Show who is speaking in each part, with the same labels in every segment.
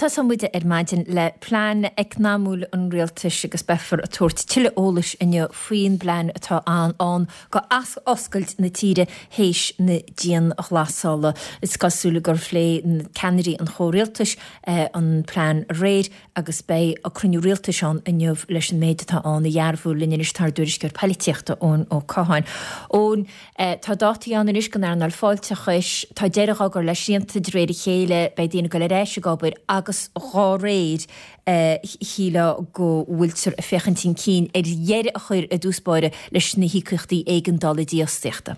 Speaker 1: tá samúide maidin le plán eicnámúil an rialtas agus befar a tuairt tuile ólas inne faoin blean atá an go as oscailt na tíre héis na díon a ghlasála. Is cosúla gur phlé na Canary an chórialtas an plán réir agus bé a cruniú rialtas an inneomh leis an méid atá an na dhearbhú linneis tar dúris gur palíteachta ón ó Caháin. Ón tá dátaí an inis gan ar an alfáilteachis tá deireach agur leis sianta réir chéile bei dtíana go le réise gobair agus rá réid híle go bhfuiltar a fechantín cín dhéire a chuir a dúspáire leis na hícuchtaí éigeandála díosteachta.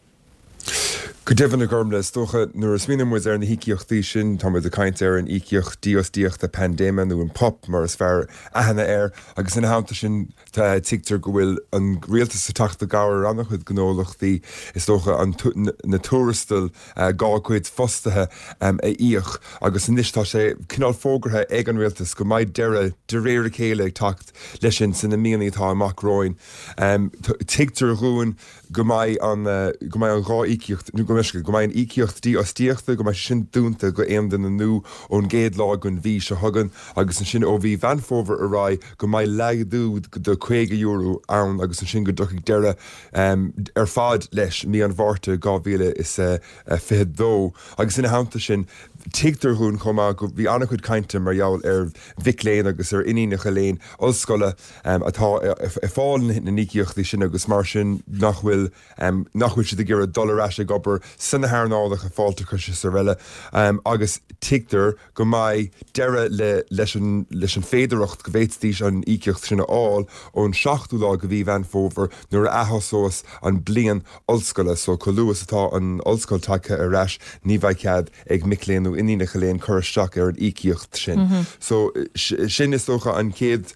Speaker 2: Go devan a gormle stocha nuair is mínam was na híciochtaí sin tá a caint ar an íciocht díostíocht a pandéma nó an pop mar is fear ahanana agus in háanta sin tá tigtar go bhfuil an rialtas sa tachta gáir annach chud gnólachtaí is stocha an na túrastal gácuid fostathe a íoch agus inistá sé cinál fógartha ag an rialtas go maid deire de réir chéile ag tacht leis sin na míonaí tá amach roin. Tigtar rúin go maid an rá íciocht go mai an íciocht díostíochta go mai sin dúnta go éan den nó ón géad lá gon bhí se hagan agus an sin ó bhí vanfóver a rá go mai leidúd do €2 ann agus an sin go dochaigh deire ar fad leis mí an bhharrta 2000 is 52 agus ina háanta sin tigtar hún chumá go bhí annach chud cainte mar jaall ar bhicléin agus ar inínacha léin ollscoile atá fáil na níciochtaí sin agus mar sin nachhfuil si de gur a $1 gobar san na hánálaach a fáilte chuise sa bheile agus tigtar go mai deire leis an féidireacht go bhéittíos an íciocht sinna áil ón 16 lá go bhí vanfóver nuair a athasós an blian ollscoile so colúas atá an ollscoil take a reis ní bheith cead ag micléanú inínacha léon chuiristeach ar an íciocht sin. So sin is tócha an céad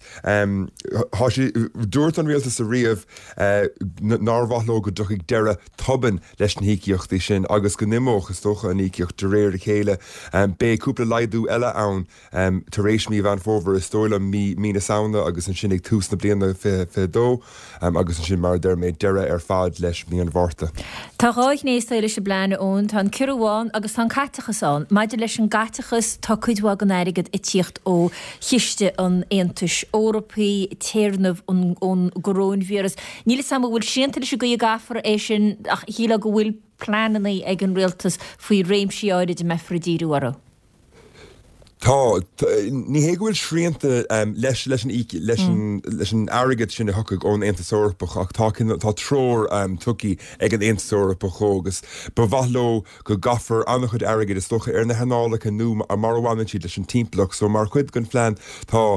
Speaker 2: dúirt an rialtas a riamh nárbhathló go dochaigh deire toban leis an íciochtaí sin agus go nimóch is tócha an íciocht de réir a chéile bé cúpla leidú eile ann tar éis mí vanfóver is tóla mí na saona agus an sin ag tús na bliana fedó agus an sin mar der méid deire ar fad leis mí an bhharrta.
Speaker 1: Tá ráid nééis leis a bleanna ón tá cuireháin agus tá catachasán maidir leis an gatachas tá chuidhá an airigad i tíocht ó chiiste an Aontais Eorpaí téirnamh ón gorónvíras. Níle sam bhfuil sianta leis go gafar é sin ach híle go bhfuil plananaí ag an rialtas faoi réimsíáide de mefradíú ara.
Speaker 2: Tá ní hé bhfuil sríanta leis an airigad sin a thucaigh ón Aontas Eorpach ach tá tróir tuí ag an Aontas Eorpach agus ba bhathló go gafar annach chud airigad is stocha ar na hanálacha nó a marhhaine siad leis an timplach so mar chuid gon phlean tá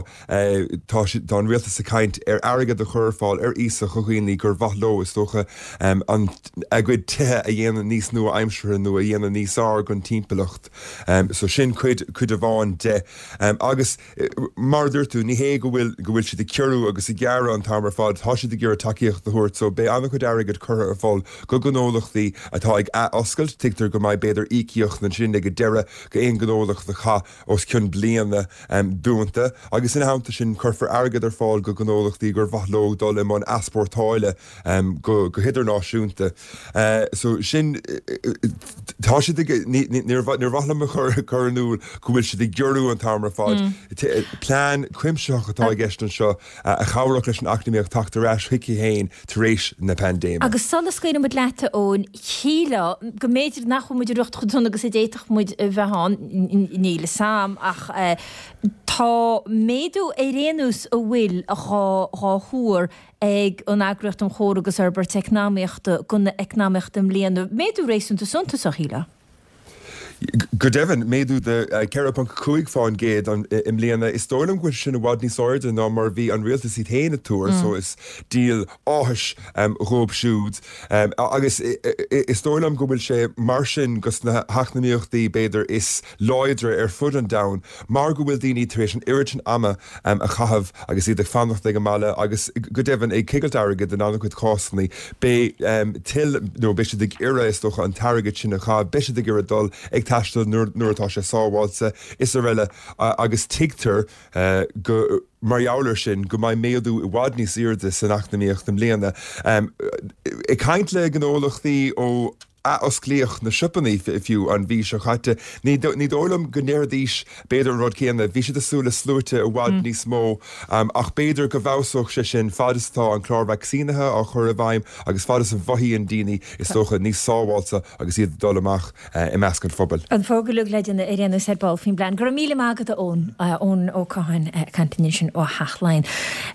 Speaker 2: an rialtas sa caint ar airigad a chur fáil ar ísa chughine gur bhathló is stocha an a gcuid tuthe a dhéanana níos nua aimsire nó a dhéanana níos áir gon timplacht so sin chuid a bháin de agus mar dúirtú ní hé go bhfuil si de cearú agus i gceara an tamar fád tá si de gur takeíocht de thuirt so bé annach chud airigad chur ar fáil go gnólachtaí atá ag oscailt tigtar go mai beidir íciocht na sin ag go deire go éon gnólach de cha os cinn bliana dúnta agus in háanta sin churfar airigad ar fáil go gnólachtaí gur bhathló dul im an aspórtáile go hidirnáisiúnta so sin tá si níor bhathlam a chur go bhfuil si de Gurú an tamar fád. Plán cuimseach atá gceistan seo a chabhraach leis an académiacht tachta reis hici héin tar éis na pandéma.
Speaker 1: Agus solas cuiine muid leata ón chéile go méidir nach muidir rucht chun agus i déiteach muid bheitán níle sam ach tá méadú é réanús a bhfuil a chuair ag an agrúcht an chóir agus arbar eicnáíochta gona eicnáíocht am líana méadú rééisúnta sunta sa chéile.
Speaker 2: Go devan méadú de cearapán cuaig fáin géad im léana is tólam go sin bhád ní sáirde ná mar bhí an rialtas í théana túir so is díal áthais rób siúd agus is tólam go bhfuil sé mar sin gus na hachnaíochtaí beidir is láidre ar fud an dain mar go bhfuil daoine tar éis an iritin ama a chahabh agus iad ag fannacht ag mála agus go devan ag cigalt airigad den annach chud cásannaí bé til nó beisi ag ire is tócha an tarigad sin a cha beisi ag ire dul ag taistil nuairtá sé sábháilte is a réile agus tigtar go mar jouler sin go mai méadú I bhád níos irde san académiacht am léana. I caint le gnólachtaí ó a oscléoch na sipaní fiú an bhí se chatte. Ní orlam gnéirdís beidir rud céanna, bhí si asúla slúte a bhád níos mó ach beidir go bhhasoch se sin fadastá an chlár vaccínathe a chur a bhaim agus fadas an bhahíí an daoine is socha níos sáháilta agus iad dul amach i meascan fphobal.
Speaker 1: An fógalú leidirna i réanú sé ball fin blein, gur míle mágad ón ó cáin cantain sin ó Hachlein.